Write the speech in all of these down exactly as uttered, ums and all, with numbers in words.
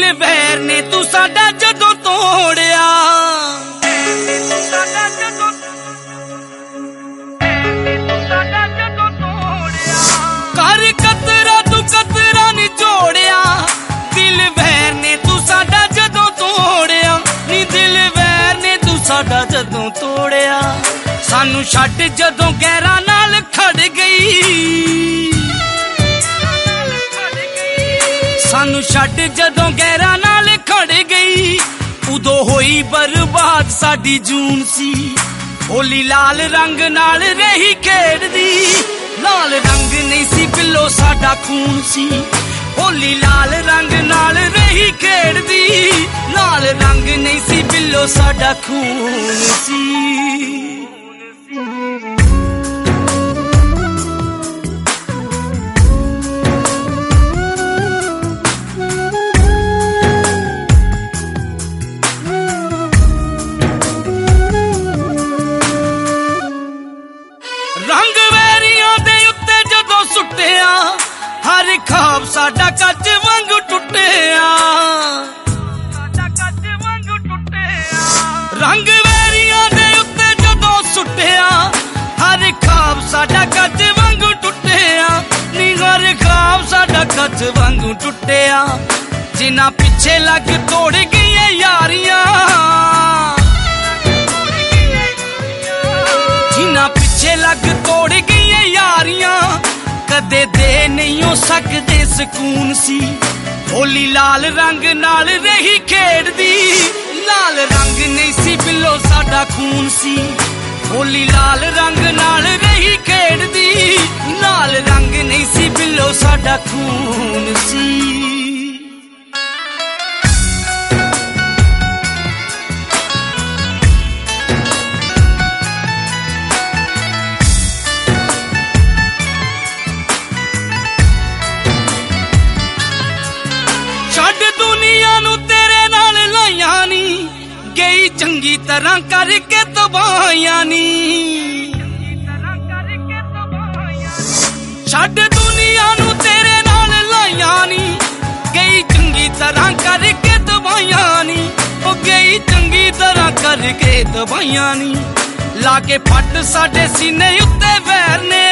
ਵੈਰ ਨੇ ਤੂੰ ਸਾਡਾ ਜਦੋਂ ਤੋੜਿਆ। ਕਰ ਕਤਰਾ ਤੂੰ ਕਤਰਾ ਨੀ ਜੋੜਿਆ, ਦਿਲ ਵੈਰ ਨੇ ਤੂੰ ਸਾਡਾ ਜਦੋਂ ਤੋੜਿਆ। ਨੀ ਦਿਲ ਵੈਰ ਨੇ ਤੂੰ ਸਾਡਾ ਜਦੋਂ ਤੋੜਿਆ। ਸਾਨੂੰ ਛੱਡ ਜਦੋਂ ਗੈਰਾਂ ਨਾਲ ਖੜ ਗਈ, ਸਾਨੂੰ ਛੱਡ ਜਦੋਂ ਗੈਰਾਂ ਨਾਲ ਖੜ ਗਈ, ਉਦੋਂ ਹੋਈ ਬਰਬਾਦ ਸਾਡੀ ਜੂਨ ਸੀ। ਹੋਲੀ ਲਾਲ ਰੰਗ ਨਾਲ ਰਹੀ ਖੇਡਦੀ, ਲਾਲ ਰੰਗ ਨਹੀਂ ਸੀ ਬਿੱਲੋ ਸਾਡਾ ਖੂਨ ਸੀ। ਹੋਲੀ ਲਾਲ ਰੰਗ ਨਾਲ ਰਹੀ ਖੇਡਦੀ, ਲਾਲ ਰੰਗ ਨਹੀਂ ਸੀ ਬਿੱਲੋ ਸਾਡਾ ਖੂਨ ਸੀ। ਰੰਗ ਵੈਰੀਆਂ ਦੇ ਉੱਤੇ ਜਦੋਂ ਸੁੱਟਿਆ, ਹਰ ਖਾਬ ਸਾਡਾ ਕੱਚ ਵਾਂਗੂ ਟੁੱਟਿਆ। ਰੰਗ ਵੈਰੀਆਂ ਦੇ ਉੱਤੇ ਜਦੋਂ ਸੁੱਟਿਆ, ਹਰ ਖਾਬ ਸਾਡਾ ਕੱਚ ਵਾਂਗੂ ਟੁੱਟਿਆ। ਨੀ ਹਰ ਖਾਬ ਸਾਡਾ ਕੱਚ ਵਾਂਗੂ ਟੁੱਟਿਆ। ਜਿਨ੍ਹਾਂ ਪਿੱਛੇ ਲੱਗ ਤੋੜ ਗਈਆਂ ਯਾਰੀਆਂ, ਜਿਨ੍ਹਾਂ ਪਿੱਛੇ ਲੱਗ ਤੋੜ ਗਈਆਂ ਯਾਰੀਆਂ, ਕਦੇ ਦੇ ਨਹੀਂ ਹੋ ਸਕਦੇ ਸਕੂਨ ਸੀ। ਹੋਲੀ ਲਾਲ ਰੰਗ ਨਾਲ ਰਹੀ ਖੇਡਦੀ, ਲਾਲ ਰੰਗ ਨਹੀਂ ਸੀ ਬਿੱਲੋ ਸਾਡਾ ਖੂਨ ਸੀ। ਹੋਲੀ ਲਾਲ ਰੰਗ ਨਾਲ ਰਹੀ ਖੇਡਦੀ, ਲਾਲ ਰੰਗ ਨਹੀਂ ਸੀ ਬਿੱਲੋ ਸਾਡਾ ਖੂਨ ਸੀ। ਛੱਡ ਦੁਨੀਆ ਨੂੰ ਤੇਰੇ ਨਾਲ ਲਾਈਆਂ ਨੀ, ਗਈ ਚੰਗੀ ਤਰ੍ਹਾਂ ਕਰਕੇ ਤਬਾਹੀਆਂ ਨੀ। ਛੱਡ ਦੁਨੀਆ ਨੂੰ ਤੇਰੇ ਨਾਲ ਲਾਈਆਂ ਨੀ, ਗਈ ਚੰਗੀ ਤਰ੍ਹਾਂ ਕਰਕੇ ਤਬਾਹੀਆਂ ਨੀ। ਉਹ ਗਈ ਚੰਗੀ ਤਰ੍ਹਾਂ ਕਰਕੇ ਤਬਾਹੀਆਂ ਨੀ। ਲਾ ਕੇ ਫੱਟ ਸਾਡੇ ਸੀਨੇ ਉੱਤੇ ਵੈਰ ਨੇ,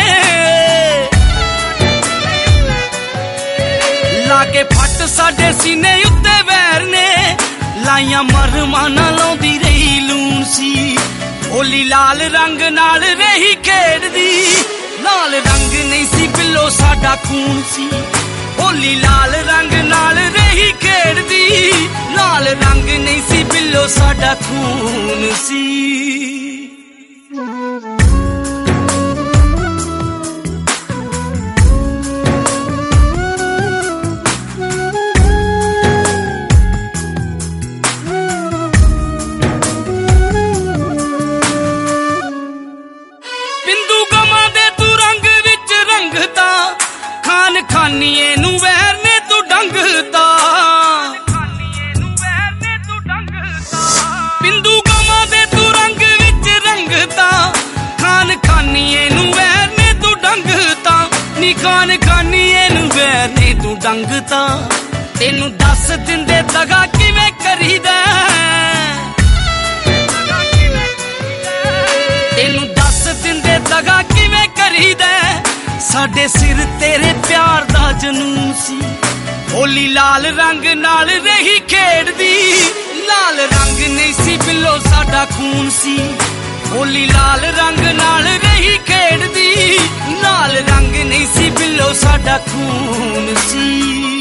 ਲਾ ਕੇ ਫੱਟ ਸਾਡੇ ਸੀਨੇ ਉੱਤੇ ਵੈਰ ਨੇ। ਲਾਈਆਂ ਮਰਮਾਂ ਨਾਲ ਲਾਉਂਦੀ ਰਹੀ ਲੂਣ ਸੀ। ਹੋਲੀ ਲਾਲ ਰੰਗ ਨਾਲ ਰਹੀ ਖੇਡਦੀ, ਲਾਲ ਰੰਗ ਨਹੀਂ ਸੀ ਬਿੱਲੋ ਸਾਡਾ ਖੂਨ ਸੀ। ਹੋਲੀ ਲਾਲ ਰੰਗ ਨਾਲ ਰਹੀ ਖੇਡਦੀ, ਲਾਲ ਰੰਗ ਨਹੀਂ ਸੀ ਬਿੱਲੋ ਸਾਡਾ ਖੂਨ ਸੀ। ਖਾਨੀਏ ਨੂੰ ਵੈਰ ਨੇ ਤੂੰ ਡੰਗਤਾ, ਬਿੰਦੂ ਗਮਾਂ ਦੇ ਤੂੰ ਰੰਗ ਵਿੱਚ ਰੰਗਤਾ। ਖਾਨ ਖਾਨੀਏ ਨੂੰ ਵੈਰ ਨੇ ਤੂੰ ਡੰਗਤਾ, ਨੀ ਖਾਨ ਖਾਨੀਏ ਨੂੰ ਵੈਰ ਨੇ ਤੂੰ ਡੰਗਤਾ। ਤੈਨੂੰ ਦੱਸ ਦਿੰਦੇ ਦਗਾ ਕਿਵੇਂ ਕਰੀਦਾ, ਤੈਨੂੰ ਦੱਸ ਦਿੰਦੇ ਦਗਾ ਕਿਵੇਂ ਕਰੀਦਾ। ਸਾਡੇ ਸਿਰ ਤੇਰੇ ਪਿਆਰ ਦਾ ਜਨੂਨ ਸੀ। ਹੋਲੀ ਲਾਲ ਰੰਗ ਨਾਲ ਰਹੀ ਖੇਡਦੀ, ਲਾਲ ਰੰਗ ਨਹੀਂ ਸੀ ਬਿੱਲੋ ਸਾਡਾ ਖੂਨ ਸੀ। ਹੋਲੀ ਲਾਲ ਰੰਗ ਨਾਲ ਰਹੀ ਖੇਡਦੀ, ਲਾਲ ਰੰਗ ਨਹੀਂ ਸੀ ਬਿੱਲੋ ਸਾਡਾ ਖੂਨ ਸੀ।